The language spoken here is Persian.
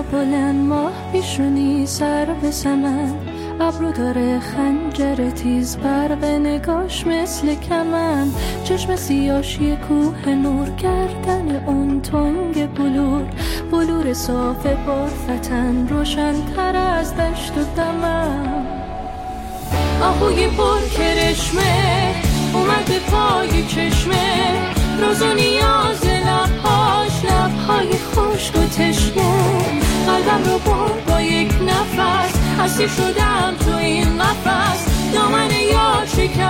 بلند ماه پیشونی سر به سمن، ابرو داره خنجر تیز، برق نگاش مثل کمن، چشم سیاش یه کوه نور، گردن اون تنگ بلور صاف برفتن، روشن تر از دشت و دمن. آهوی پر کرشمه اومد به پای چشمه، روز و نیاز لبهاش، لبهای خشک و تشنه، قلبم رو برد با یک نفس، اسیر شدم تو این قفس، دامن یار شکن